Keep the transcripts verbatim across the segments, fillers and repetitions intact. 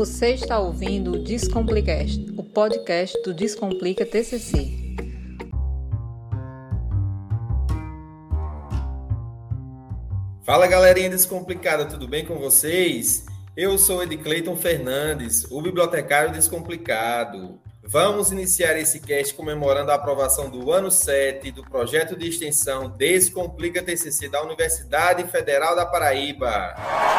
Você está ouvindo o Descomplicast, o podcast do Descomplica T C C. Fala galerinha descomplicada, tudo bem com vocês? Eu sou Ed Cleiton Fernandes, o bibliotecário descomplicado. Vamos iniciar esse cast comemorando a aprovação do ano sete do projeto de extensão Descomplica T C C da Universidade Federal da Paraíba.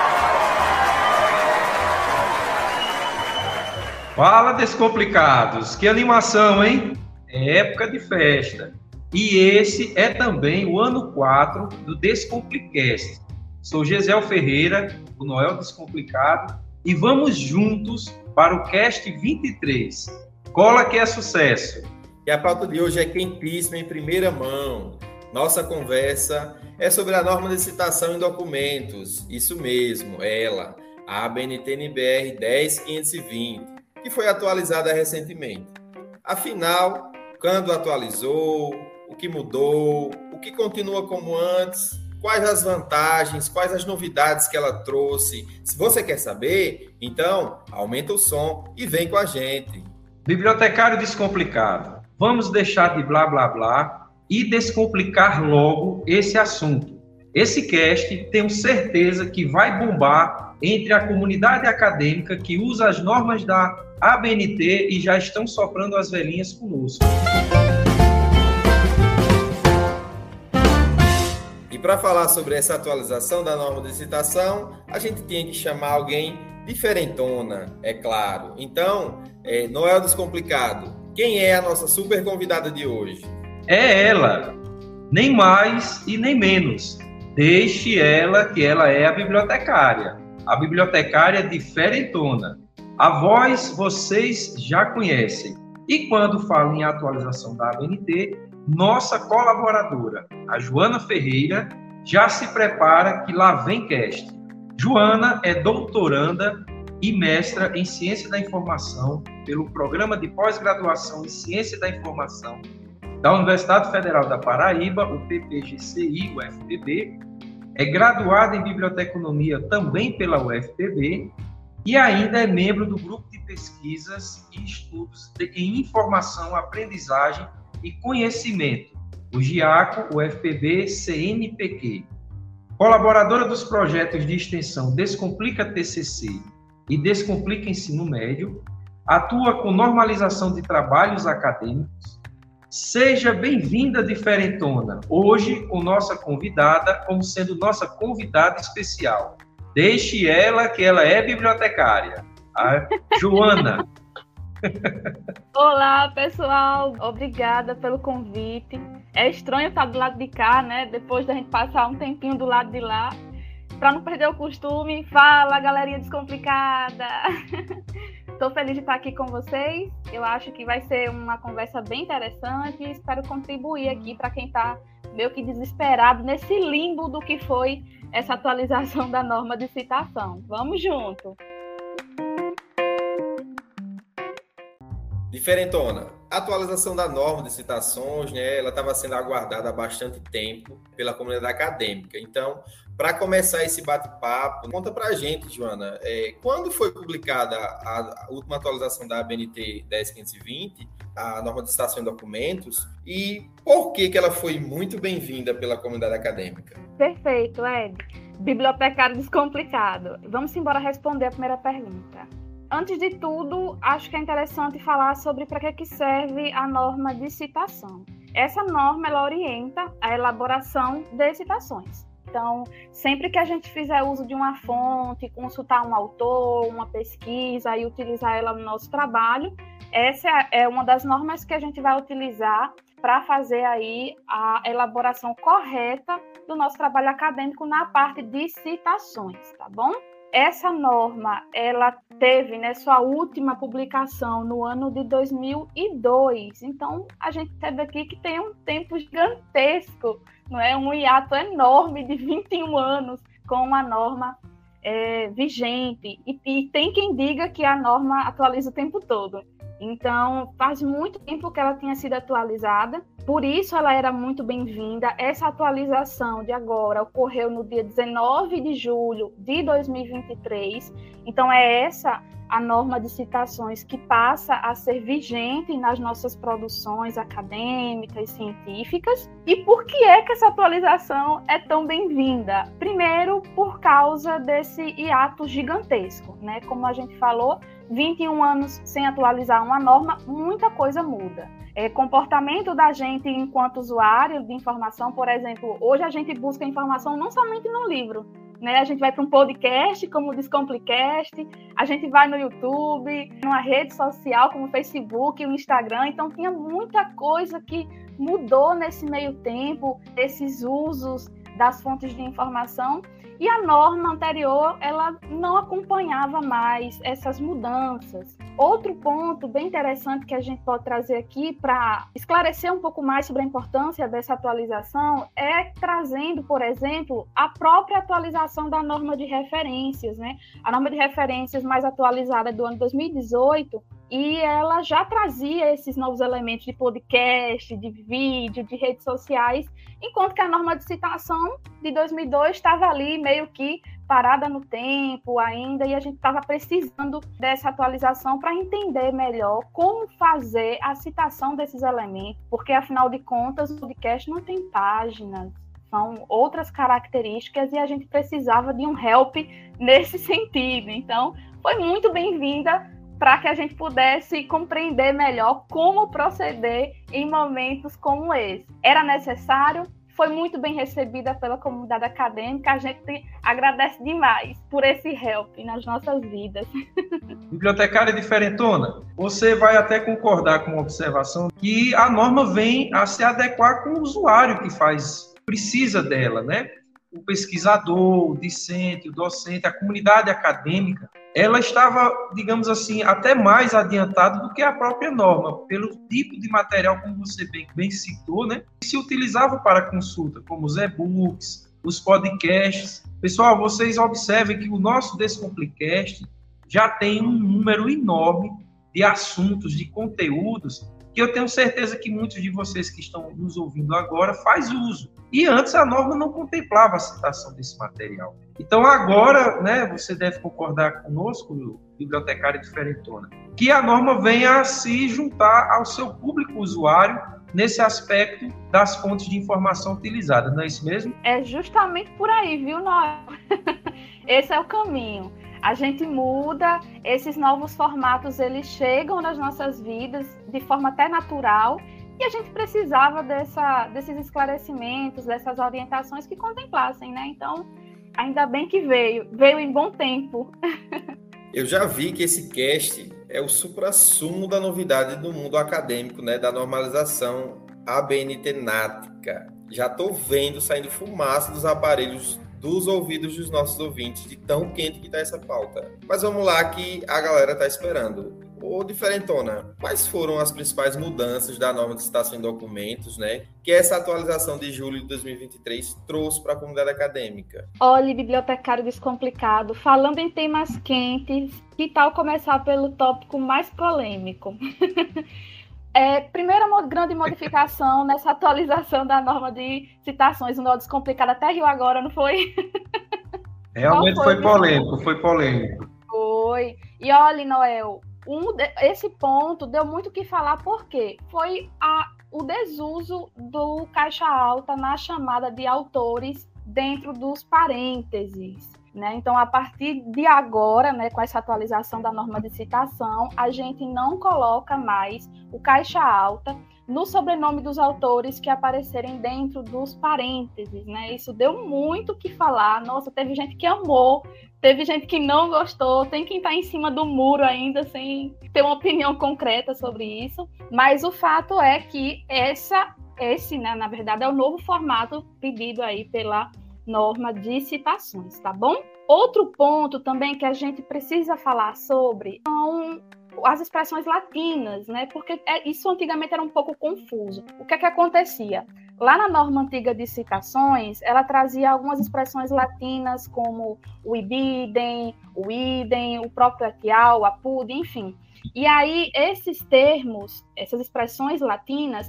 Fala, descomplicados! Que animação, hein? É época de festa. E esse é também o ano quatro do Descomplicast. Sou Gesiel Ferreira, o Noel Descomplicado, e vamos juntos para o Cast vinte e três. Cola que é sucesso! E a pauta de hoje é quentíssima em primeira mão. Nossa conversa é sobre a norma de citação em documentos. Isso mesmo, ela, a A B N T N B R dez mil quinhentos e vinte, que foi atualizada recentemente. Afinal, quando atualizou, o que mudou, o que continua como antes, quais as vantagens, quais as novidades que ela trouxe. Se você quer saber, então aumenta o som e vem com a gente. Bibliotecário descomplicado, vamos deixar de blá blá blá e descomplicar logo esse assunto. Esse cast tenho certeza que vai bombar entre a comunidade acadêmica que usa as normas da A B N T e já estão soprando as velhinhas conosco. E para falar sobre essa atualização da norma de citação, a gente tinha que chamar alguém diferentona, é claro. Então, é, Noel Descomplicado, quem é a nossa super convidada de hoje? É ela, nem mais e nem menos. Deixe ela que ela é a bibliotecária. A bibliotecária diferentona. A voz vocês já conhecem. E quando falo em atualização da A B N T, nossa colaboradora, a Joana Ferreira, já se prepara que lá vem cast. Joana é doutoranda e mestra em Ciência da Informação pelo Programa de Pós-Graduação em Ciência da Informação da Universidade Federal da Paraíba, o P P G C I, o U F P B, é graduada em Biblioteconomia também pela U F P B e ainda é membro do Grupo de Pesquisas e Estudos de, em Informação, Aprendizagem e Conhecimento, o GIACO, U F P B, C N P Q. Colaboradora dos projetos de extensão Descomplica T C C e Descomplica Ensino Médio, atua com normalização de trabalhos acadêmicos. Seja bem-vinda, diferentona, hoje com nossa convidada, como sendo nossa convidada especial. Deixe ela que ela é bibliotecária, a Joana. Olá, pessoal, obrigada pelo convite. É estranho estar do lado de cá, né? Depois da gente passar um tempinho do lado de lá. Para não perder o costume, fala, galerinha descomplicada. Estou feliz de estar aqui com vocês. Eu acho que vai ser uma conversa bem interessante e espero contribuir aqui para quem está meio que desesperado nesse limbo do que foi essa atualização da norma de citação. Vamos junto! Diferentona, a atualização da norma de citações, né, ela estava sendo aguardada há bastante tempo pela comunidade acadêmica. Então, para começar esse bate-papo, conta para a gente, Joana, é, quando foi publicada a, a última atualização da A B N T dez mil quinhentos e vinte, a norma de citação em documentos, e por que, que ela foi muito bem-vinda pela comunidade acadêmica? Perfeito, Ed. Bibliotecário descomplicado. Vamos embora responder a primeira pergunta. Antes de tudo, acho que é interessante falar sobre para que, que serve a norma de citação. Essa norma ela orienta a elaboração de citações. Então, sempre que a gente fizer uso de uma fonte, consultar um autor, uma pesquisa e utilizar ela no nosso trabalho, essa é uma das normas que a gente vai utilizar para fazer aí a elaboração correta do nosso trabalho acadêmico na parte de citações, tá bom? Essa norma, ela teve, né, sua última publicação no ano de dois mil e dois. Então, a gente teve aqui que tem um tempo gigantesco, não é? Um hiato enorme de vinte e um anos com a norma é, vigente. E, e tem quem diga que a norma atualiza o tempo todo. Então, faz muito tempo que ela tinha sido atualizada, por isso ela era muito bem-vinda. Essa atualização de agora ocorreu no dia dezenove de julho de dois mil e vinte e três, então é essa a norma de citações que passa a ser vigente nas nossas produções acadêmicas, científicas. E por que é que essa atualização é tão bem-vinda? Primeiro, por causa desse hiato gigantesco, né? Como a gente falou, vinte e um anos sem atualizar uma norma, muita coisa muda. É, comportamento da gente enquanto usuário de informação, por exemplo, hoje a gente busca informação não somente no livro, né? A gente vai para um podcast como o Descomplicast, a gente vai no YouTube, numa rede social como o Facebook, o Instagram, então tinha muita coisa que mudou nesse meio tempo, esses usos das fontes de informação, e a norma anterior, ela não acompanhava mais essas mudanças. Outro ponto bem interessante que a gente pode trazer aqui para esclarecer um pouco mais sobre a importância dessa atualização é trazendo, por exemplo, a própria atualização da norma de referências, né? A norma de referências mais atualizada é do ano dois mil e dezoito, e ela já trazia esses novos elementos de podcast, de vídeo, de redes sociais, enquanto que a norma de citação de dois mil e dois estava ali meio que parada no tempo ainda, e a gente estava precisando dessa atualização para entender melhor como fazer a citação desses elementos, porque, afinal de contas, o podcast não tem páginas, são outras características, e a gente precisava de um help nesse sentido. Então, foi muito bem-vinda para que a gente pudesse compreender melhor como proceder em momentos como esse. Era necessário, foi muito bem recebida pela comunidade acadêmica, a gente agradece demais por esse help nas nossas vidas. Bibliotecária diferentona, você vai até concordar com a observação que a norma vem a se adequar com o usuário que faz, precisa dela, né? O pesquisador, o discente, o docente, a comunidade acadêmica, ela estava, digamos assim, até mais adiantada do que a própria norma, pelo tipo de material, como você bem, bem citou, né? Que se utilizava para consulta, como os e-books, os podcasts. Pessoal, vocês observem que o nosso Descomplicast já tem um número enorme de assuntos, de conteúdos, que eu tenho certeza que muitos de vocês que estão nos ouvindo agora faz uso. E antes a norma não contemplava a citação desse material. Então agora, né, você deve concordar conosco, bibliotecária diferentona, que a norma venha a se juntar ao seu público usuário nesse aspecto das fontes de informação utilizadas, não é isso mesmo? É justamente por aí, viu, Noel? Esse é o caminho. A gente muda, esses novos formatos, eles chegam nas nossas vidas de forma até natural, e a gente precisava dessa, desses esclarecimentos, dessas orientações que contemplassem, né? Então, ainda bem que veio, veio em bom tempo. Eu já vi que esse cast é o suprassumo da novidade do mundo acadêmico, né? Da normalização abntenática. Já estou vendo saindo fumaça dos aparelhos dos ouvidos dos nossos ouvintes, de tão quente que está essa pauta. Mas vamos lá que a galera está esperando. Ô, diferentona, quais foram as principais mudanças da norma de citação em documentos, né, que essa atualização de julho de dois mil e vinte e três trouxe para a comunidade acadêmica? Olha, bibliotecário descomplicado, falando em temas quentes, que tal começar pelo tópico mais polêmico? É, primeira grande modificação nessa atualização da norma de citações, o Nó Descomplicado até riu agora, não foi? Realmente foi, foi polêmico, foi polêmico. Foi. E olha, Noel, um de, esse ponto deu muito o que falar, porque foi a, o desuso do caixa alta na chamada de autores dentro dos parênteses. Né? Então, a partir de agora, né, com essa atualização da norma de citação, a gente não coloca mais o caixa alta no sobrenome dos autores que aparecerem dentro dos parênteses. Né? Isso deu muito o que falar. Nossa, teve gente que amou, teve gente que não gostou, tem quem está em cima do muro ainda sem ter uma opinião concreta sobre isso. Mas o fato é que essa, esse, né, na verdade, é o novo formato pedido aí pela norma de citações, tá bom? Outro ponto também que a gente precisa falar sobre são as expressões latinas, né? Porque isso antigamente era um pouco confuso. O que é que acontecia? Lá na norma antiga de citações, ela trazia algumas expressões latinas como o ibidem, o idem, o próprio etial, o apud, enfim. E aí, esses termos, essas expressões latinas,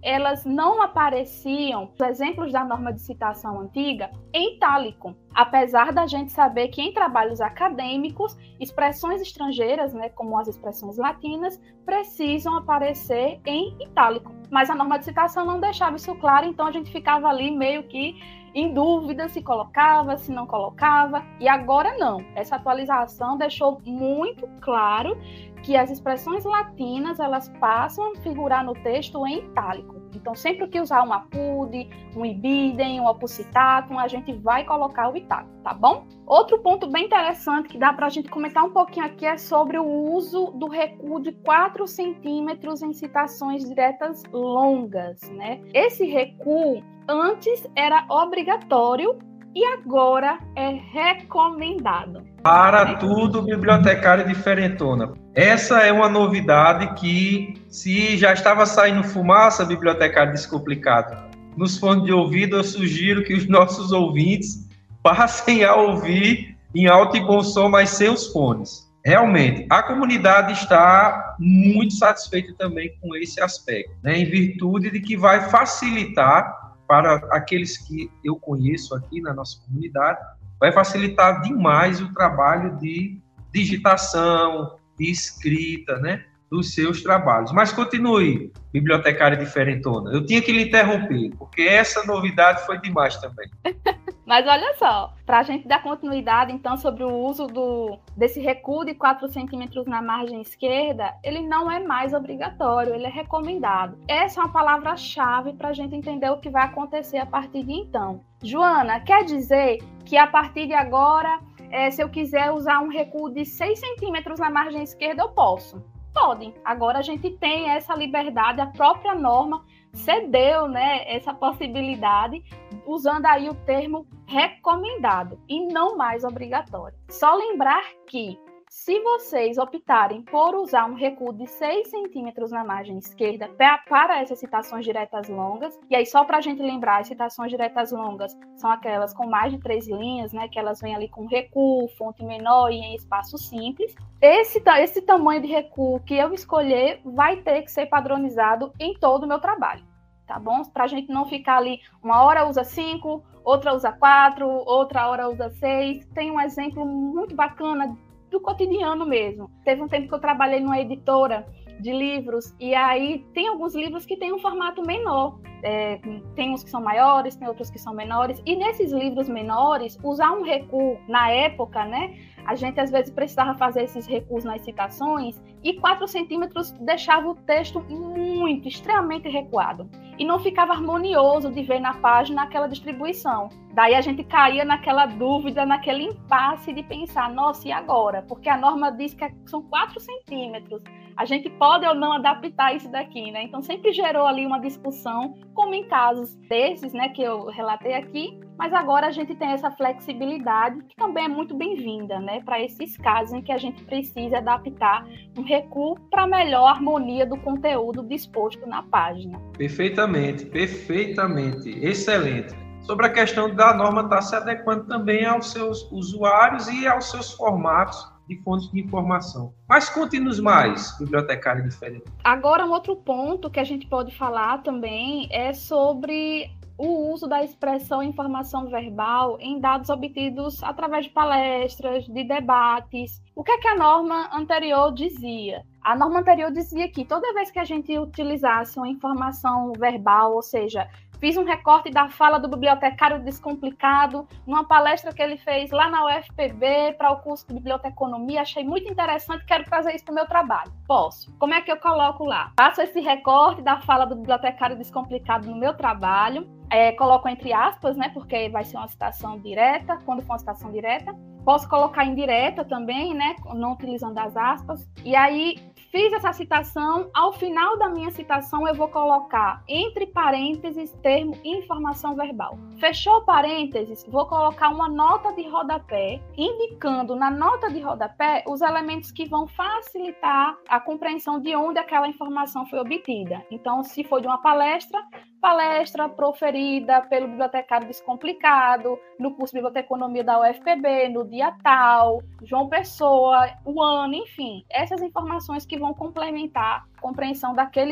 elas não apareciam, os exemplos da norma de citação antiga, em itálico. Apesar da gente saber que em trabalhos acadêmicos, expressões estrangeiras, né, como as expressões latinas, precisam aparecer em itálico. Mas a norma de citação não deixava isso claro, então a gente ficava ali meio que em dúvida se colocava, se não colocava, e agora não. Essa atualização deixou muito claro que as expressões latinas, elas passam a figurar no texto em itálico. Então, sempre que usar um apud, um ibidem, um opusitatum, a gente vai colocar o itálico, tá bom? Outro ponto bem interessante que dá para a gente comentar um pouquinho aqui é sobre o uso do recuo de quatro centímetros em citações diretas longas, né? Esse recuo antes era obrigatório e agora é recomendado. Para tudo, bibliotecária diferentona. Essa é uma novidade que, se já estava saindo fumaça, bibliotecário descomplicado, nos fones de ouvido, eu sugiro que os nossos ouvintes passem a ouvir em alto e bom som, mas sem os fones. Realmente, a comunidade está muito satisfeita também com esse aspecto, né, em virtude de que vai facilitar para aqueles que eu conheço aqui na nossa comunidade, vai facilitar demais o trabalho de digitação, de escrita, né, dos seus trabalhos. Mas continue, bibliotecária diferentona. Eu tinha que lhe interromper, porque essa novidade foi demais também. Mas olha só, para a gente dar continuidade, então, sobre o uso do, desse recuo de quatro centímetros na margem esquerda, ele não é mais obrigatório, ele é recomendado. Essa é uma palavra-chave para a gente entender o que vai acontecer a partir de então. Joana, quer dizer que a partir de agora, é, se eu quiser usar um recuo de seis centímetros na margem esquerda, eu posso? Pode. Agora a gente tem essa liberdade, a própria norma cedeu, né, essa possibilidade, usando aí o termo recomendado e não mais obrigatório. Só lembrar que, se vocês optarem por usar um recuo de seis centímetros na margem esquerda para essas citações diretas longas, e aí só para a gente lembrar, as citações diretas longas são aquelas com mais de três linhas, né, que elas vêm ali com recuo, fonte menor e em espaço simples. Esse, esse tamanho de recuo que eu escolher vai ter que ser padronizado em todo o meu trabalho, tá bom? Para a gente não ficar ali, uma hora usa cinco, outra usa quatro, outra hora usa seis. Tem um exemplo muito bacana do cotidiano mesmo. Teve um tempo que eu trabalhei numa editora de livros, e aí tem alguns livros que têm um formato menor. É, tem uns que são maiores, tem outros que são menores, e nesses livros menores, usar um recuo, na época, né, a gente às vezes precisava fazer esses recuos nas citações, e quatro centímetros deixava o texto muito, extremamente recuado, e não ficava harmonioso de ver na página aquela distribuição. Daí a gente caía naquela dúvida, naquele impasse de pensar, nossa, e agora? Porque a norma diz que são quatro centímetros, a gente pode ou não adaptar isso daqui, né? Então sempre gerou ali uma discussão, como em casos desses, né, que eu relatei aqui, mas agora a gente tem essa flexibilidade, que também é muito bem-vinda, né, para esses casos em que a gente precisa adaptar um recuo para melhor harmonia do conteúdo disposto na página. Perfeitamente, perfeitamente, excelente. Sobre a questão da norma estar se adequando também aos seus usuários e aos seus formatos de fontes de informação. Mas conte-nos mais, bibliotecária diferente. Agora, um outro ponto que a gente pode falar também é sobre o uso da expressão informação verbal em dados obtidos através de palestras, de debates. O que é que a norma anterior dizia? A norma anterior dizia que toda vez que a gente utilizasse uma informação verbal, ou seja, fiz um recorte da fala do bibliotecário descomplicado numa palestra que ele fez lá na U F P B para o curso de biblioteconomia. Achei muito interessante, quero trazer isso para o meu trabalho. Posso. Como é que eu coloco lá? Faço esse recorte da fala do bibliotecário descomplicado no meu trabalho, é, coloco entre aspas, né, porque vai ser uma citação direta, quando for uma citação direta. Posso colocar indireta também, né, não utilizando as aspas. E aí, fiz essa citação, ao final da minha citação eu vou colocar entre parênteses termo informação verbal. Fechou parênteses, vou colocar uma nota de rodapé, indicando na nota de rodapé os elementos que vão facilitar a compreensão de onde aquela informação foi obtida. Então, se for de uma palestra, palestra proferida pelo bibliotecário descomplicado, no curso de biblioteconomia da U F P B, no dia tal, João Pessoa, o ano, enfim, essas informações que vão complementar a compreensão daquele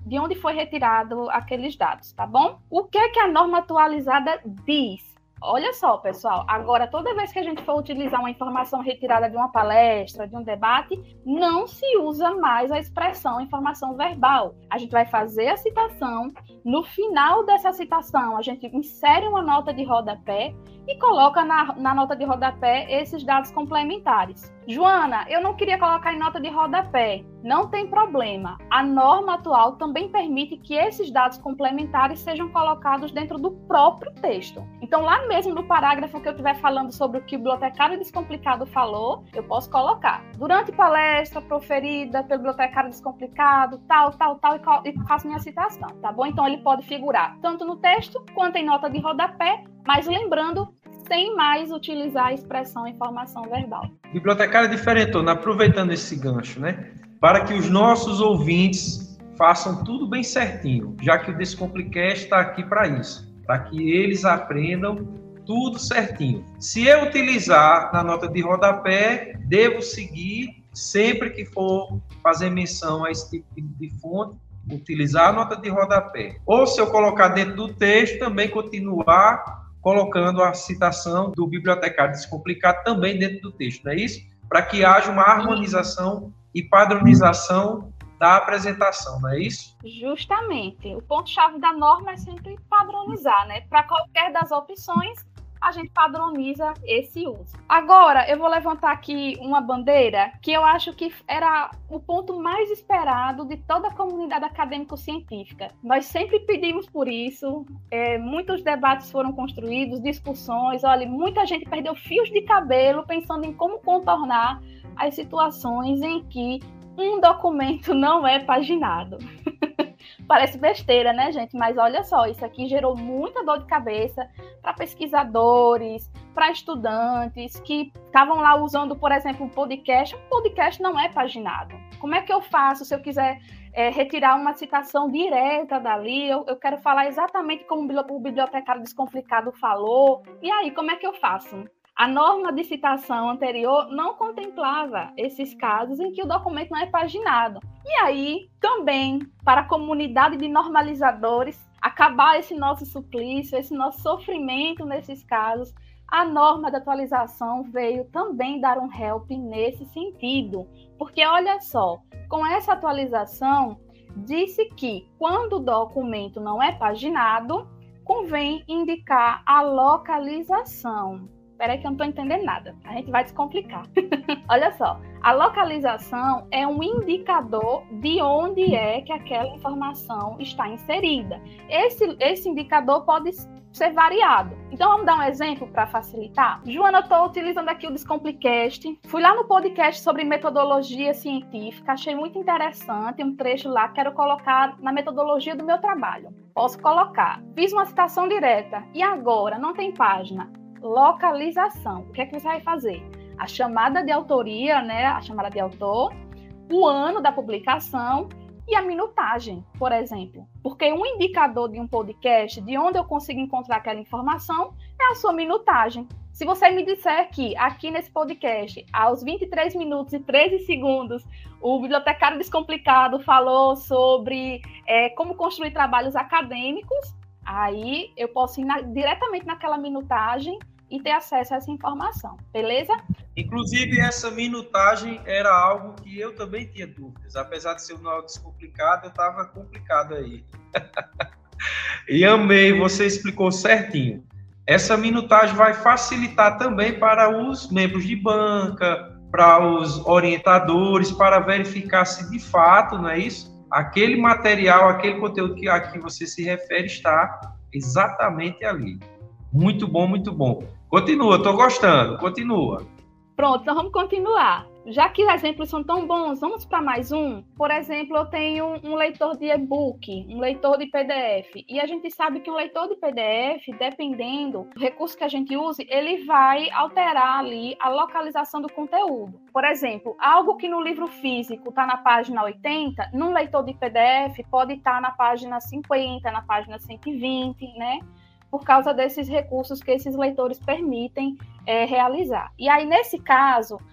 de onde foi retirado aqueles dados, tá bom? O que é que a norma atualizada diz? Olha só, pessoal, agora toda vez que a gente for utilizar uma informação retirada de uma palestra, de um debate, não se usa mais a expressão informação verbal. A gente vai fazer a citação, no final dessa citação a gente insere uma nota de rodapé e coloca na, na nota de rodapé esses dados complementares. Joana, eu não queria colocar em nota de rodapé. Não tem problema. A norma atual também permite que esses dados complementares sejam colocados dentro do próprio texto. Então, lá mesmo no parágrafo que eu estiver falando sobre o que o bibliotecário descomplicado falou, eu posso colocar. Durante palestra proferida pelo bibliotecário descomplicado, tal, tal, tal, e, e faço minha citação, tá bom? Então, ele pode figurar tanto no texto quanto em nota de rodapé, mas lembrando, sem mais utilizar a expressão informação verbal. Bibliotecária diferentona, aproveitando esse gancho, né? Para que os nossos ouvintes façam tudo bem certinho, já que o Descomplicast está aqui para isso, para que eles aprendam tudo certinho. Se eu utilizar na nota de rodapé, devo seguir, sempre que for fazer menção a esse tipo de fonte, utilizar a nota de rodapé. Ou se eu colocar dentro do texto, também continuar colocando a citação do bibliotecário descomplicado também dentro do texto, não é isso? Para que haja uma harmonização e padronização da apresentação, não é isso? Justamente. O ponto-chave da norma é sempre padronizar, né? Para qualquer das opções, a gente padroniza esse uso. Agora, eu vou levantar aqui uma bandeira que eu acho que era o ponto mais esperado de toda a comunidade acadêmico-científica. Nós sempre pedimos por isso, é, muitos debates foram construídos, discussões, olha, muita gente perdeu fios de cabelo pensando em como contornar as situações em que um documento não é paginado. Parece besteira, né, gente? Mas olha só, isso aqui gerou muita dor de cabeça para pesquisadores, para estudantes que estavam lá usando, por exemplo, um podcast. Um podcast não é paginado. Como é que eu faço se eu quiser é, retirar uma citação direta dali? Eu, eu quero falar exatamente como o bibliotecário descomplicado falou. E aí, como é que eu faço? A norma de citação anterior não contemplava esses casos em que o documento não é paginado. E aí, também, para a comunidade de normalizadores, acabar esse nosso suplício, esse nosso sofrimento nesses casos, a norma de atualização veio também dar um help nesse sentido. Porque, olha só, com essa atualização, disse que, quando o documento não é paginado, convém indicar a localização. Espera aí que eu não estou entendendo nada. A gente vai descomplicar. Olha só, a localização é um indicador de onde é que aquela informação está inserida. Esse, esse indicador pode ser variado. Então, vamos dar um exemplo para facilitar? Joana, eu estou utilizando aqui o Descomplicast. Fui lá no podcast sobre metodologia científica. Achei muito interessante um trecho lá. Quero colocar na metodologia do meu trabalho. Posso colocar. Fiz uma citação direta. E agora? Não tem página. Localização. O que é que você vai fazer? A chamada de autoria, né? A chamada de autor, o ano da publicação e a minutagem, por exemplo. Porque um indicador de um podcast, de onde eu consigo encontrar aquela informação, é a sua minutagem. Se você me disser que aqui nesse podcast, aos vinte e três minutos e treze segundos, o bibliotecário descomplicado falou sobre é, como construir trabalhos acadêmicos, aí eu posso ir na, diretamente naquela minutagem e ter acesso a essa informação, beleza? Inclusive, essa minutagem era algo que eu também tinha dúvidas. Apesar de ser um áudio descomplicado, eu estava complicado aí. E amei, você explicou certinho. Essa minutagem vai facilitar também para os membros de banca, para os orientadores, para verificar se de fato, não é isso? Aquele material, aquele conteúdo que a que você se refere está exatamente ali. Muito bom, muito bom. Continua, estou gostando, continua. Pronto, então vamos continuar. Já que os exemplos são tão bons, vamos para mais um? Por exemplo, eu tenho um leitor de e-book, um leitor de P D F, e a gente sabe que um leitor de P D F, dependendo do recurso que a gente use, ele vai alterar ali a localização do conteúdo. Por exemplo, algo que no livro físico está na página oitenta, num leitor de P D F pode estar na página cinquenta, na página cento e vinte, né? Por causa desses recursos que esses leitores permitem é, realizar. E aí, nesse caso,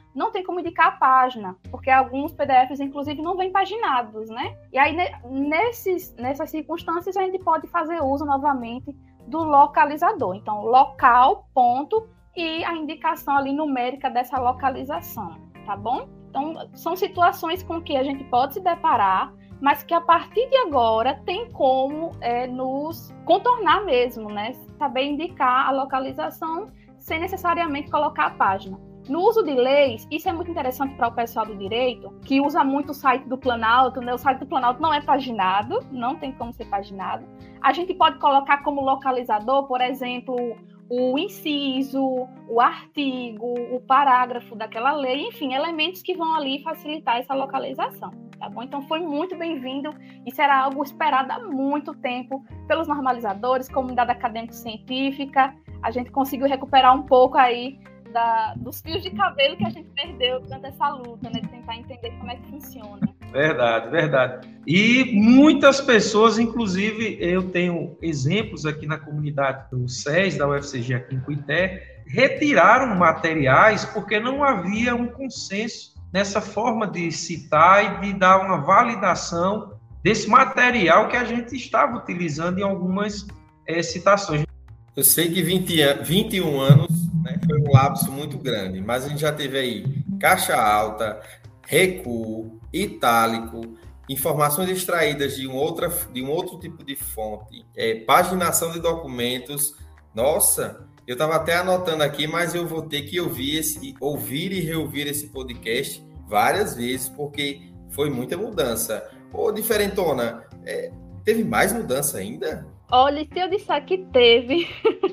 não tem como indicar a página, porque alguns P D Fs, inclusive, não vêm paginados, né? E aí, nesses, nessas circunstâncias, a gente pode fazer uso novamente do localizador. Então, local, ponto, e a indicação ali numérica dessa localização, tá bom? Então, são situações com que a gente pode se deparar, mas que a partir de agora tem como é, nos contornar mesmo, né? Saber indicar a localização sem necessariamente colocar a página. No uso de leis, isso é muito interessante para o pessoal do direito, que usa muito o site do Planalto, né? O site do Planalto não é paginado, não tem como ser paginado. A gente pode colocar como localizador, por exemplo, o inciso, o artigo, o parágrafo daquela lei, enfim, elementos que vão ali facilitar essa localização, tá bom? Então foi muito bem-vindo e será algo esperado há muito tempo pelos normalizadores, comunidade acadêmico-científica. A gente conseguiu recuperar um pouco aí da, dos fios de cabelo que a gente perdeu durante essa luta, né, de tentar entender como é que funciona. Verdade, verdade. E muitas pessoas, inclusive, eu tenho exemplos aqui na comunidade do S E S, da U F C G aqui em Cuité, retiraram materiais porque não havia um consenso nessa forma de citar e de dar uma validação desse material que a gente estava utilizando em algumas é, citações. Eu sei que vinte, vinte e um anos, né, foi um lapso muito grande, mas a gente já teve aí caixa alta, recuo, itálico, informações extraídas de um, outra, de um outro tipo de fonte, é, paginação de documentos. Nossa, eu estava até anotando aqui, mas eu vou ter que ouvir, esse, ouvir e reouvir esse podcast várias vezes, porque foi muita mudança. Ô, diferentona, é, teve mais mudança ainda? Olha, se eu disser que teve,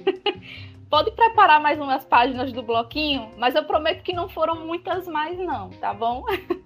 pode preparar mais umas páginas do bloquinho, mas eu prometo que não foram muitas mais não, tá bom?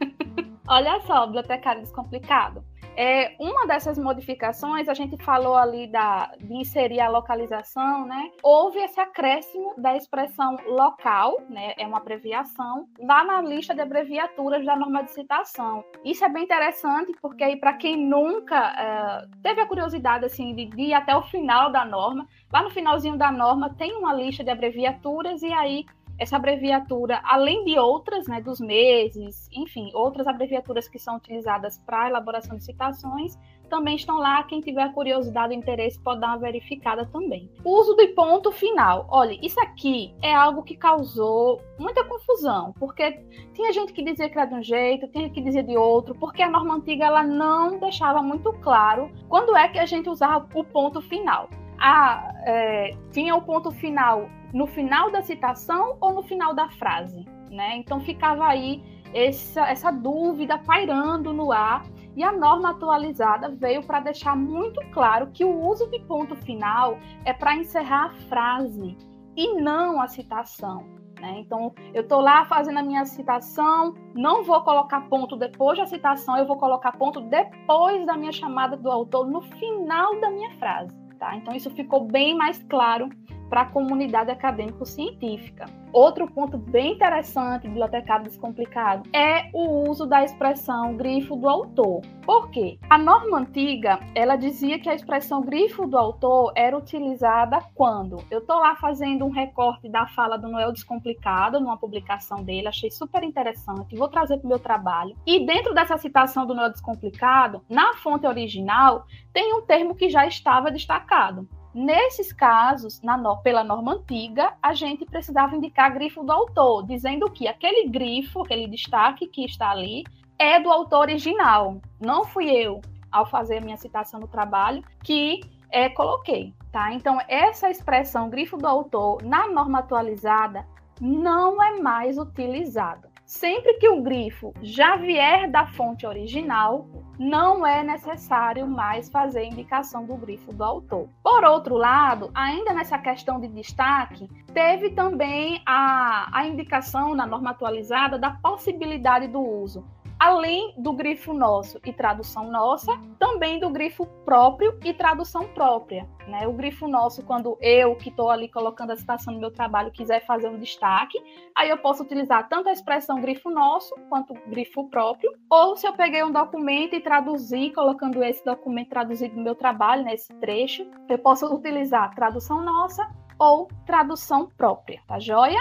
Olha só, Bibliotecário Descomplicado. É, uma dessas modificações, a gente falou ali da, de inserir a localização, né? Houve esse acréscimo da expressão local, né? É uma abreviação, lá na lista de abreviaturas da norma de citação. Isso é bem interessante, porque aí para quem nunca é, teve a curiosidade assim, de, de ir até o final da norma, lá no finalzinho da norma tem uma lista de abreviaturas e aí essa abreviatura, além de outras, né, dos meses, enfim, outras abreviaturas que são utilizadas para a elaboração de citações, também estão lá. Quem tiver curiosidade e interesse pode dar uma verificada também. O uso do ponto final. Olha, isso aqui é algo que causou muita confusão, porque tinha gente que dizia que era de um jeito, tinha gente que dizia de outro, porque a norma antiga ela não deixava muito claro quando é que a gente usava o ponto final. Ah, é, tinha o ponto final no final da citação ou no final da frase, né? Então ficava aí essa, essa dúvida pairando no ar, e a norma atualizada veio para deixar muito claro que o uso de ponto final é para encerrar a frase e não a citação, né? Então eu estou lá fazendo a minha citação, não vou colocar ponto depois da citação, eu vou colocar ponto depois da minha chamada do autor no final da minha frase, tá? Então isso ficou bem mais claro para a comunidade acadêmico-científica. Outro ponto bem interessante, Bibliotecário Descomplicado, é o uso da expressão grifo do autor. Por quê? A norma antiga, ela dizia que a expressão grifo do autor era utilizada quando eu estou lá fazendo um recorte da fala do Noel Descomplicado, numa publicação dele, achei super interessante, vou trazer para o meu trabalho. E dentro dessa citação do Noel Descomplicado, na fonte original, tem um termo que já estava destacado. Nesses casos, na, pela norma antiga, a gente precisava indicar grifo do autor, dizendo que aquele grifo, aquele destaque que está ali, é do autor original. Não fui eu, ao fazer a minha citação no trabalho, que é, coloquei. Tá? Então, essa expressão grifo do autor, na norma atualizada, não é mais utilizada. Sempre que o grifo já vier da fonte original, não é necessário mais fazer a indicação do grifo do autor. Por outro lado, ainda nessa questão de destaque, teve também a, a indicação na norma atualizada da possibilidade do uso, além do grifo nosso e tradução nossa, também do grifo próprio e tradução própria, né? O grifo nosso, quando eu, que estou ali colocando a citação no meu trabalho, quiser fazer um destaque, aí eu posso utilizar tanto a expressão grifo nosso, quanto grifo próprio, ou se eu peguei um documento e traduzi, colocando esse documento traduzido no meu trabalho, nesse trecho, eu posso utilizar tradução nossa ou tradução própria, tá joia? Para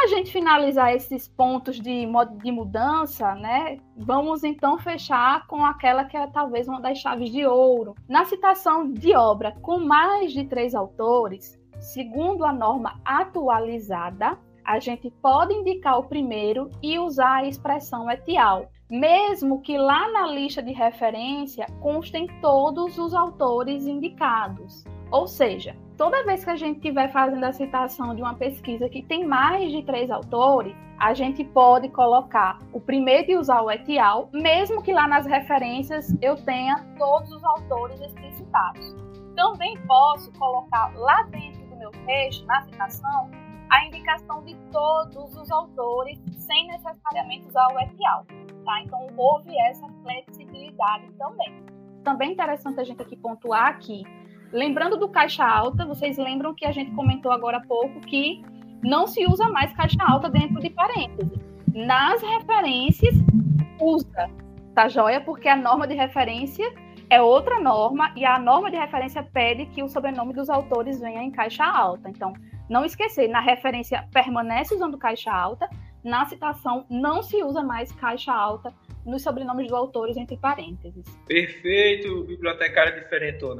a gente finalizar esses pontos de, de mudança, né, vamos então fechar com aquela que é talvez uma das chaves de ouro. Na citação de obra com mais de três autores, segundo a norma atualizada, a gente pode indicar o primeiro e usar a expressão etial, mesmo que lá na lista de referência constem todos os autores indicados. Ou seja, toda vez que a gente estiver fazendo a citação de uma pesquisa que tem mais de três autores, a gente pode colocar o primeiro e usar o etial, mesmo que lá nas referências eu tenha todos os autores explicitados. Também posso colocar lá dentro do meu texto, na citação, a indicação de todos os autores, sem necessariamente usar o etial. Tá? Então, houve essa flexibilidade também. Também é interessante a gente aqui pontuar que, lembrando do caixa alta, vocês lembram que a gente comentou agora há pouco que não se usa mais caixa alta dentro de parênteses. Nas referências, usa, tá joia? Porque a norma de referência é outra norma e a norma de referência pede que o sobrenome dos autores venha em caixa alta. Então, não esquecer, na referência permanece usando caixa alta, na citação não se usa mais caixa alta nos sobrenomes dos autores entre parênteses. Perfeito, bibliotecária diferentona.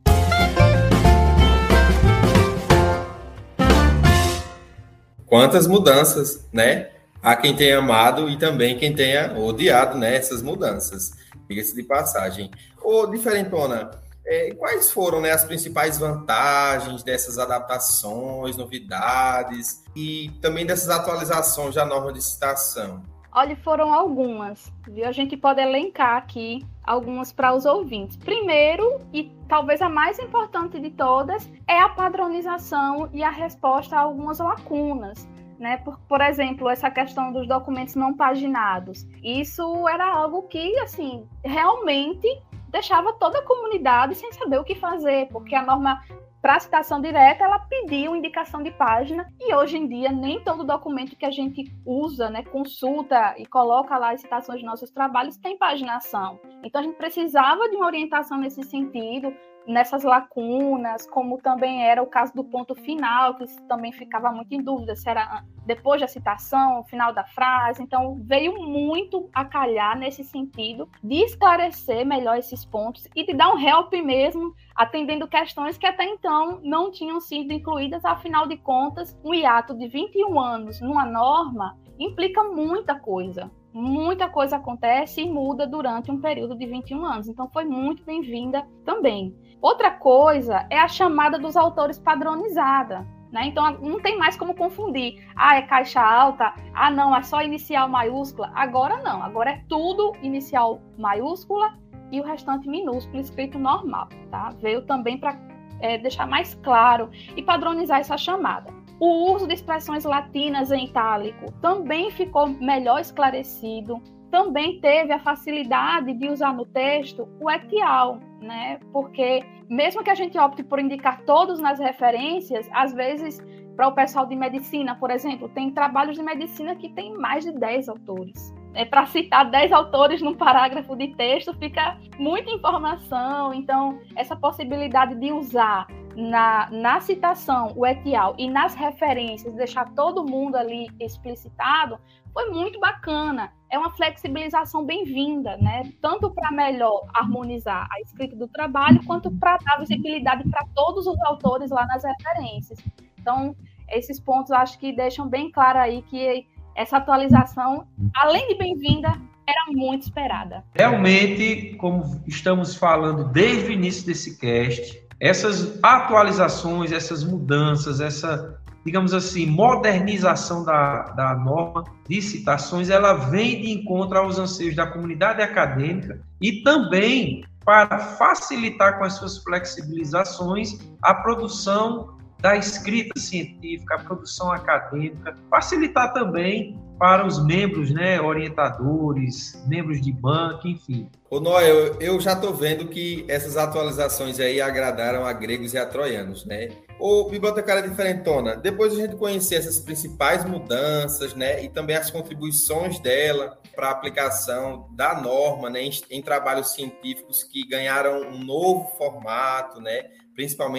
Quantas mudanças, né? Há quem tenha amado e também quem tenha odiado, né, essas mudanças. Diga-se de passagem. Ô, diferentona, é, quais foram, né, as principais vantagens dessas adaptações, novidades e também dessas atualizações da norma de citação? Olha, foram algumas, viu? A gente pode elencar aqui algumas para os ouvintes. Primeiro, e talvez a mais importante de todas, é a padronização e a resposta a algumas lacunas, né? Por, por exemplo, essa questão dos documentos não paginados. Isso era algo que, assim, realmente deixava toda a comunidade sem saber o que fazer, porque a norma para a citação direta, ela pediu indicação de página e hoje em dia nem todo documento que a gente usa, né, consulta e coloca lá as citações de nossos trabalhos tem paginação. Então a gente precisava de uma orientação nesse sentido, nessas lacunas, como também era o caso do ponto final, que também ficava muito em dúvida se era depois da citação, final da frase. Então veio muito a calhar nesse sentido de esclarecer melhor esses pontos e de dar um help mesmo, atendendo questões que até então não tinham sido incluídas. Afinal de contas, um hiato de vinte e um anos numa norma implica muita coisa. Muita coisa acontece e muda durante um período de vinte e um anos. Então, foi muito bem-vinda também. Outra coisa é a chamada dos autores padronizada, né? Então, não tem mais como confundir. Ah, é caixa alta. Ah, não, é só inicial maiúscula. Agora não. Agora é tudo inicial maiúscula e o restante minúsculo, escrito normal, tá? Veio também para é, deixar mais claro e padronizar essa chamada. O uso de expressões latinas em itálico também ficou melhor esclarecido. Também teve a facilidade de usar no texto o etial, né? Porque mesmo que a gente opte por indicar todos nas referências, às vezes, para o pessoal de medicina, por exemplo, tem trabalhos de medicina que tem mais de dez autores. É, para citar dez autores num parágrafo de texto fica muita informação. Então, essa possibilidade de usar Na, na citação, o etial e nas referências, deixar todo mundo ali explicitado, foi muito bacana. É uma flexibilização bem-vinda, né? Tanto para melhor harmonizar a escrita do trabalho, quanto para dar visibilidade para todos os autores lá nas referências. Então, esses pontos acho que deixam bem claro aí que essa atualização, além de bem-vinda, era muito esperada. Realmente, como estamos falando desde o início desse cast, essas atualizações, essas mudanças, essa, digamos assim, modernização da, da norma de citações, ela vem de encontro aos anseios da comunidade acadêmica e também para facilitar com as suas flexibilizações a produção da escrita científica, a produção acadêmica, facilitar também para os membros, né, orientadores, membros de banca, enfim. Ô Noel, eu já estou vendo que essas atualizações aí agradaram a gregos e a troianos, né? Ô, bibliotecária diferentona, depois de a gente conhecer essas principais mudanças, né, e também as contribuições dela para a aplicação da norma, né, em, em trabalhos científicos que ganharam um novo formato, né, principalmente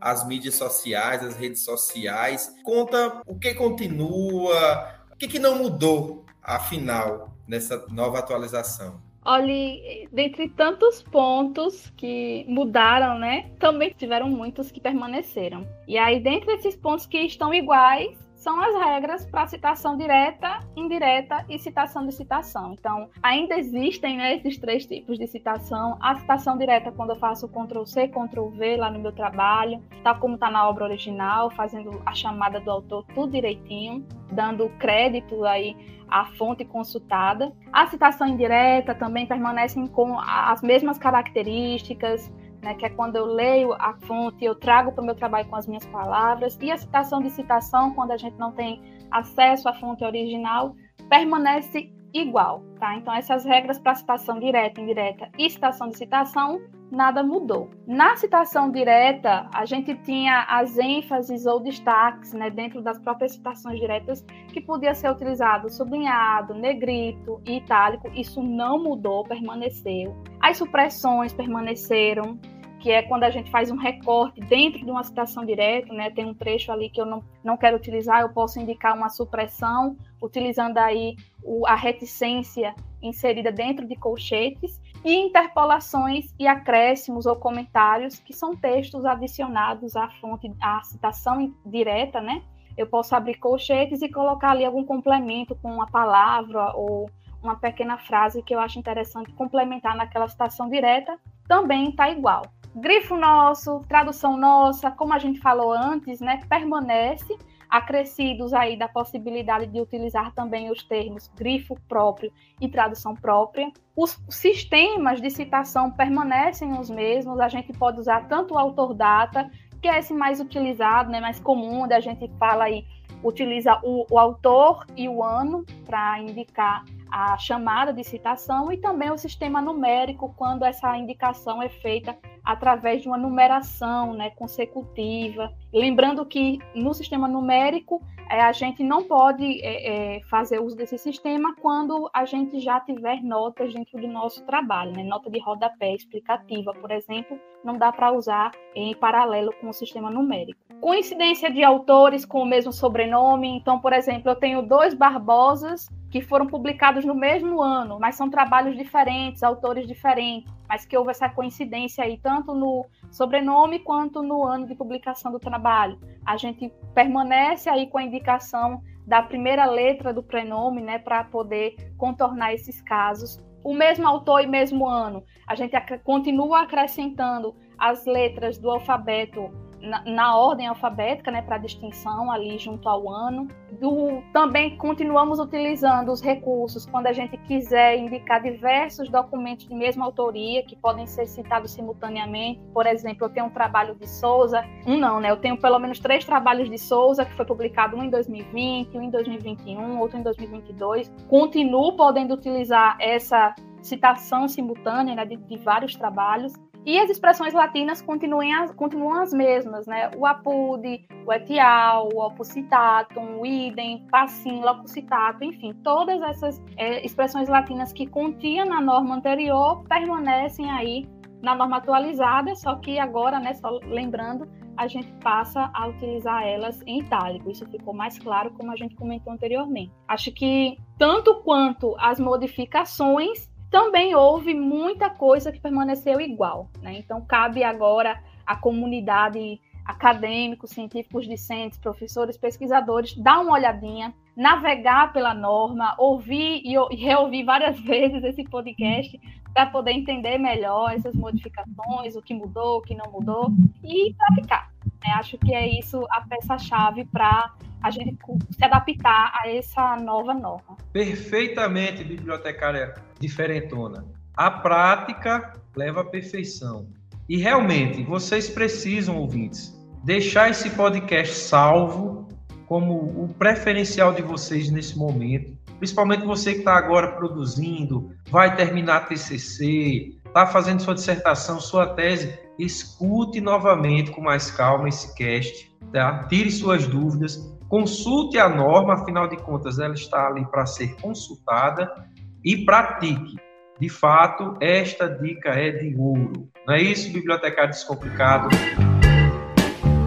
as mídias sociais, as redes sociais. Conta o que continua, o que, que não mudou, afinal, nessa nova atualização. Olha, dentre tantos pontos que mudaram, né, também tiveram muitos que permaneceram. E aí, dentre esses pontos que estão iguais, são as regras para citação direta, indireta e citação de citação. Então, ainda existem, né, esses três tipos de citação. A citação direta, quando eu faço control C, control V lá no meu trabalho, tal como está na obra original, fazendo a chamada do autor tudo direitinho, dando crédito aí à fonte consultada. A citação indireta também permanece com as mesmas características, né, que é quando eu leio a fonte, eu trago para o meu trabalho com as minhas palavras, e a citação de citação, quando a gente não tem acesso à fonte original, permanece igual, tá? Então, essas regras para citação direta, indireta e citação de citação, nada mudou. Na citação direta, a gente tinha as ênfases ou destaques, né, dentro das próprias citações diretas, que podia ser utilizado sublinhado, negrito e itálico. Isso não mudou, permaneceu. As supressões permaneceram, que é quando a gente faz um recorte dentro de uma citação direta, né? Tem um trecho ali que eu não, não quero utilizar, eu posso indicar uma supressão, utilizando aí o, a reticência inserida dentro de colchetes, e interpolações e acréscimos ou comentários, que são textos adicionados à fonte, à citação direta, né? Eu posso abrir colchetes e colocar ali algum complemento com uma palavra ou uma pequena frase que eu acho interessante complementar naquela citação direta, também está igual. Grifo nosso, tradução nossa, como a gente falou antes, né, permanece, acrescidos aí da possibilidade de utilizar também os termos grifo próprio e tradução própria. Os sistemas de citação permanecem os mesmos, a gente pode usar tanto o autor-data, que é esse mais utilizado, né, mais comum, onde a gente fala aí, utiliza o, o autor e o ano para indicar a chamada de citação, e também o sistema numérico, quando essa indicação é feita através de uma numeração, né, consecutiva. Lembrando que no sistema numérico é, a gente não pode é, é, fazer uso desse sistema quando a gente já tiver notas dentro do nosso trabalho, né? Nota de rodapé explicativa, por exemplo, não dá para usar em paralelo com o sistema numérico. Coincidência de autores com o mesmo sobrenome. Então, por exemplo, eu tenho dois Barbosas que foram publicados no mesmo ano, mas são trabalhos diferentes, autores diferentes, mas que houve essa coincidência aí, tanto no sobrenome quanto no ano de publicação do trabalho. A gente permanece aí com a indicação da primeira letra do prenome, né, para poder contornar esses casos. O mesmo autor e mesmo ano, a gente ac- continua acrescentando as letras do alfabeto Na, na ordem alfabética, né, para distinção ali junto ao ano. Do, também continuamos utilizando os recursos quando a gente quiser indicar diversos documentos de mesma autoria que podem ser citados simultaneamente. Por exemplo, eu tenho um trabalho de Souza, um não, né, eu tenho pelo menos três trabalhos de Souza que foi publicado, um em dois mil e vinte, um em dois mil e vinte e um, outro em dois mil e vinte e dois. Continuo podendo utilizar essa citação simultânea, né, de, de vários trabalhos. E as expressões latinas continuam as, continuam as mesmas, né? O apud, o etial, o opusitatum, o idem, passim, locusitatum, enfim, todas essas é, expressões latinas que continham na norma anterior permanecem aí na norma atualizada, só que agora, né, só lembrando, a gente passa a utilizar elas em itálico. Isso ficou mais claro, como a gente comentou anteriormente. Acho que tanto quanto as modificações, também houve muita coisa que permaneceu igual, né? Então, cabe agora à comunidade, acadêmicos, científicos, discentes, professores, pesquisadores, dar uma olhadinha, navegar pela norma, ouvir e reouvir várias vezes esse podcast para poder entender melhor essas modificações, o que mudou, o que não mudou, e praticar. Né? Acho que é isso a peça-chave para a gente se adaptar a essa nova norma. Perfeitamente, bibliotecária diferentona. A prática leva à perfeição. E realmente, vocês precisam, ouvintes, deixar esse podcast salvo como o preferencial de vocês nesse momento. Principalmente você que está agora produzindo, vai terminar T C C, está fazendo sua dissertação, sua tese, escute novamente com mais calma esse cast, tá? Tire suas dúvidas, consulte a norma, afinal de contas, ela está ali para ser consultada, e pratique. De fato, esta dica é de ouro. Não é isso, Bibliotecário Descomplicado?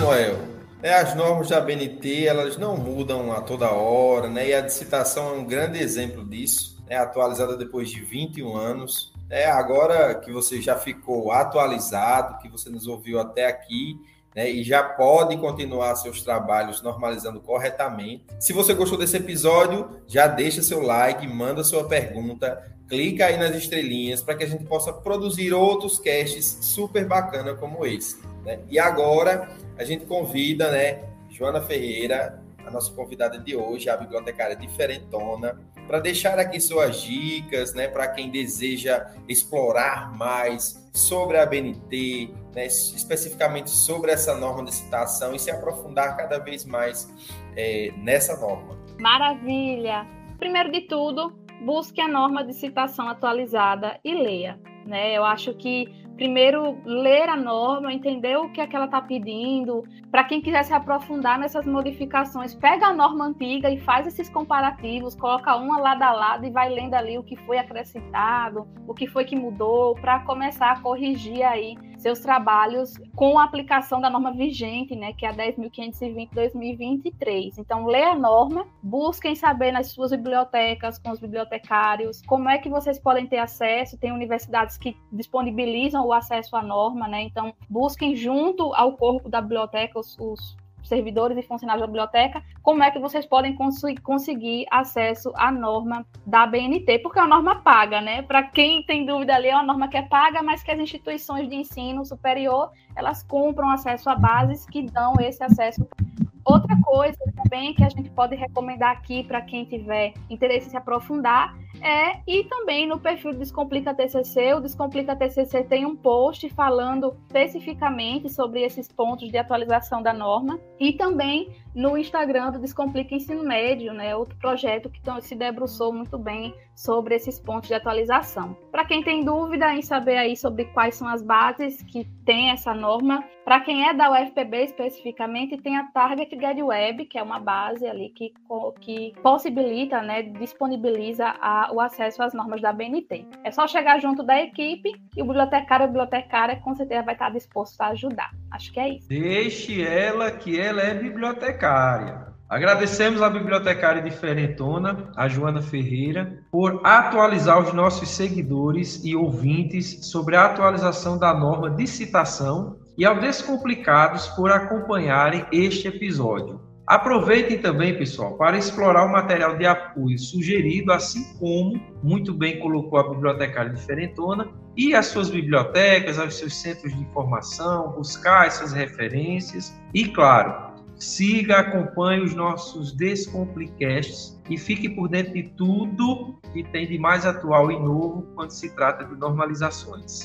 Noel, é, as normas da A B N T, elas não mudam a toda hora, né? E a de citação é um grande exemplo disso, é atualizada depois de vinte e um anos. É, agora que você já ficou atualizado, que você nos ouviu até aqui, né, e já pode continuar seus trabalhos normalizando corretamente. Se você gostou desse episódio, já deixa seu like, manda sua pergunta, clica aí nas estrelinhas para que a gente possa produzir outros casts super bacana como esse, né? E agora a gente convida, né, Joana Ferreira, a nossa convidada de hoje, a bibliotecária diferentona, para deixar aqui suas dicas, né, para quem deseja explorar mais sobre a A B N T, né, especificamente sobre essa norma de citação e se aprofundar cada vez mais é, nessa norma. Maravilha! Primeiro de tudo, busque a norma de citação atualizada e leia, né? Eu acho que primeiro ler a norma, entender o que é que ela está pedindo. Para quem quiser se aprofundar nessas modificações, pega a norma antiga e faz esses comparativos, coloca uma lado a lado e vai lendo ali o que foi acrescentado, o que foi que mudou, para começar a corrigir aí seus trabalhos com a aplicação da norma vigente, né, que é a dez mil quinhentos e vinte barra dois mil e vinte e três. Então, lê a norma, busquem saber nas suas bibliotecas, com os bibliotecários, como é que vocês podem ter acesso. Tem universidades que disponibilizam o acesso à norma, né? Então, busquem junto ao corpo da biblioteca, os, os servidores e funcionários da biblioteca, como é que vocês podem cons- conseguir acesso à norma da A B N T, porque é uma norma paga, né? Para quem tem dúvida ali, é uma norma que é paga, mas que as instituições de ensino superior, elas compram acesso a bases que dão esse acesso. Outra coisa também que a gente pode recomendar aqui para quem tiver interesse em se aprofundar é ir também no perfil do Descomplica T C C. O Descomplica T C C tem um post falando especificamente sobre esses pontos de atualização da norma, e também no Instagram do Descomplica Ensino Médio, né, outro projeto que se debruçou muito bem sobre esses pontos de atualização. Para quem tem dúvida em saber aí sobre quais são as bases que tem essa norma, para quem é da U F P B especificamente, tem a Target Guide Web, que é uma base ali que, que possibilita, né, disponibiliza a, o acesso às normas da A B N T. É só chegar junto da equipe e o bibliotecário ou bibliotecária com certeza vai estar disposto a ajudar. Acho que é isso. Deixe ela que ela é bibliotecária. Agradecemos à bibliotecária diferentona, a Joana Ferreira, por atualizar os nossos seguidores e ouvintes sobre a atualização da norma de citação, e ao Descomplicados por acompanharem este episódio. Aproveitem também, pessoal, para explorar o material de apoio sugerido, assim como muito bem colocou a bibliotecária diferentona, e as suas bibliotecas, os seus centros de informação, buscar essas referências e, claro, siga, acompanhe os nossos Descomplicasts e fique por dentro de tudo que tem de mais atual e novo quando se trata de normalizações.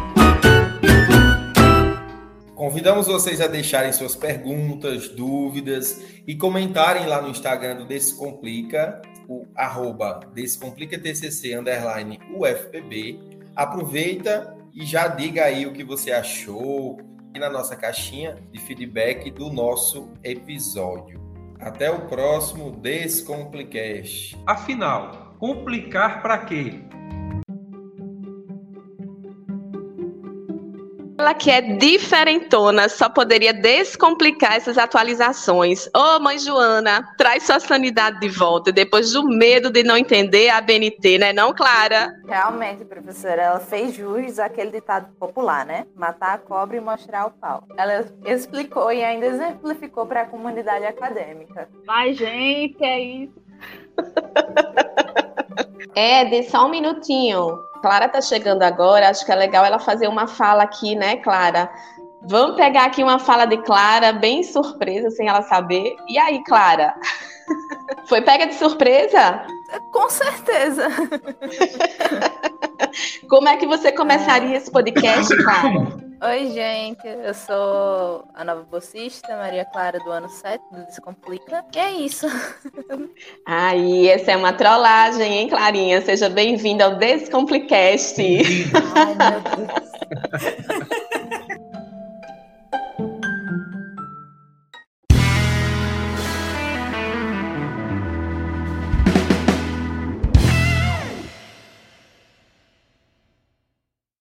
Convidamos vocês a deixarem suas perguntas, dúvidas e comentarem lá no Instagram do Descomplica, o arroba descomplicatcc underline U F P B. Aproveita e já diga aí o que você achou na nossa caixinha de feedback do nosso episódio. Até o próximo Descomplicast. Afinal, complicar para quê? Ela que é diferentona só poderia descomplicar essas atualizações. Ô, mãe Joana, traz sua sanidade de volta depois do medo de não entender a A B N T, né não, Clara? Realmente, professora, ela fez jus àquele ditado popular, né? Matar a cobra e mostrar o pau. Ela explicou e ainda exemplificou para a comunidade acadêmica. Vai, gente, é isso. Ed, só um minutinho. Clara tá chegando agora, acho que é legal ela fazer uma fala aqui, né, Clara? Vamos pegar aqui uma fala de Clara, bem surpresa, sem ela saber. E aí, Clara? Foi pega de surpresa? Com certeza. Como é que você começaria esse podcast, Clara? Oi, gente, eu sou a nova bolsista, Maria Clara, do ano sete do Descomplica. E é isso. Aí, essa é uma trollagem, hein, Clarinha? Seja bem-vinda ao Descomplicast. Ai, meu Deus.